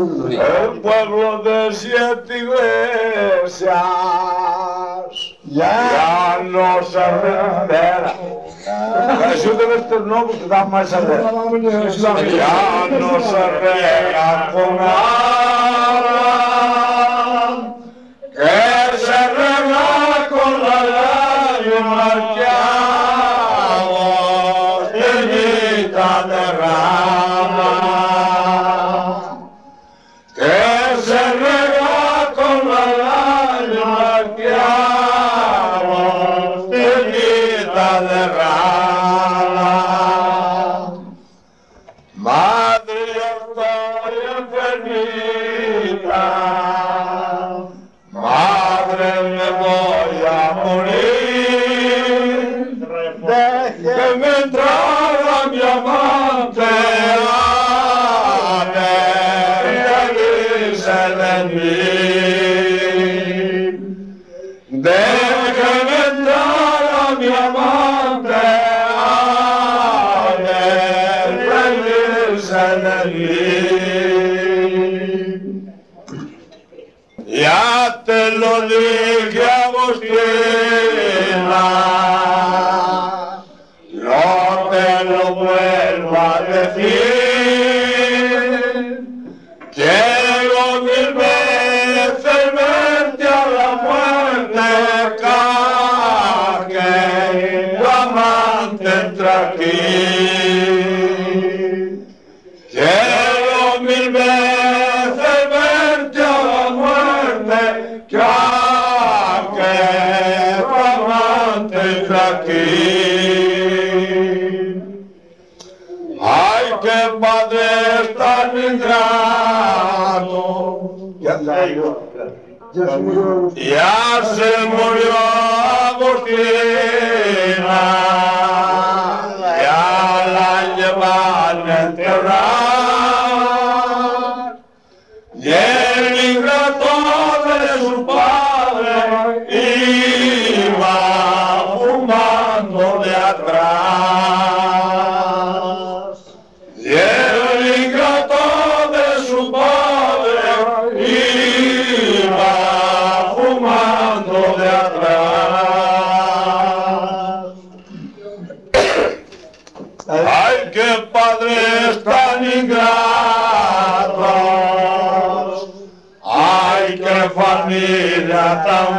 El pueblo de 7 iglesias ya no se revela. Ayúdame este nombre que da más a ver. Ya no se revela con nada, que se revela con la lágrima que hago teñida de rama, que se revela con la lágrima que hago teñida de rama. Madre, yo estoy enfermita, madre, me voy a morir, déjeme entrar a mi amante, reírse de mí, déjeme entrar a mi amante, reírse de mí. Ya te lo dije, Agustina, no te lo vuelvo a decir. Quiero 1000 veces verte a la muerte, que tu amante entra aquí. Quiero 1000 veces verte a la muerte, que tu amante entra aquí. Ay, qué padre tan ingrato. Ya se murió Agustina, ya la llevan a enterrar, y el ingrato de su padre iba fumando de atrás, y el ingrato de su padre iba fumando de atrás. Ay, qué padres tan ingratos, ay, qué familia tan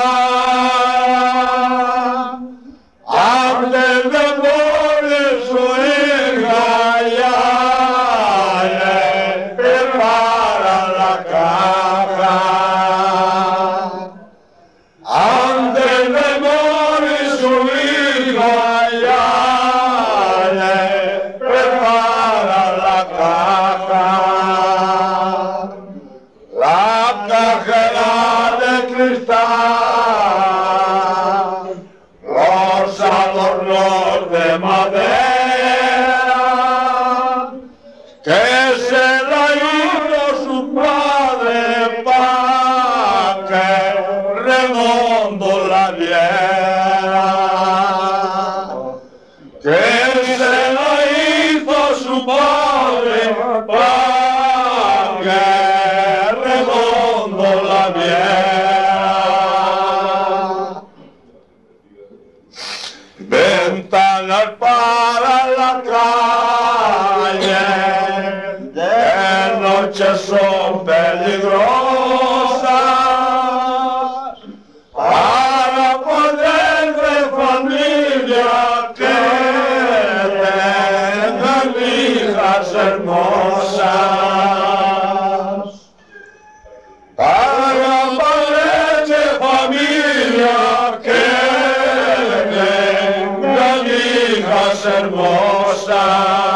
mala, antes de morir su hija ya le prepara la caja. Antes de morir su hija ya le prepara la caja. La caja era de cristal, los adornos de madera, que se la hizo su padre pa' que redondo la viera, que se la hizo su padre pa' que redondo la viera. Ventanas para la calle, de noche son peligrosas, para poder de familia que tengan hijas hermosas, para poder de familia que tengan hijas hermosas.